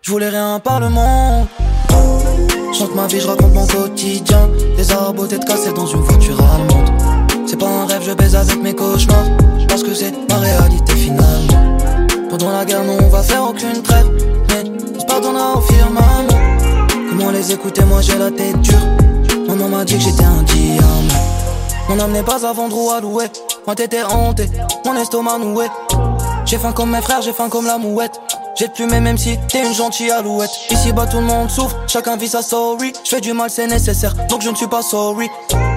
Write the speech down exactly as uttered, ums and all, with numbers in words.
Je voulais rien par le monde. Chante ma vie, je raconte mon quotidien. Des arbres, tête cassée dans une voiture allemande. C'est pas un rêve, je baise avec mes cauchemars. Parce que c'est ma réalité finalement. Pendant la guerre, nous on va faire aucune trêve. Mais on se pardonnera au firmament. Comment les écouter, moi j'ai la tête dure. Maman m'a dit que j'étais un diamant. Mon âme n'est pas à vendre ou à louer. Ma tête est hantée, mon estomac noué. J'ai faim comme mes frères, j'ai faim comme la mouette. J'ai de plumer même si t'es une gentille alouette. Ici bas tout le monde souffre, chacun vit sa story. J'fais du mal c'est nécessaire, donc je ne suis pas sorry.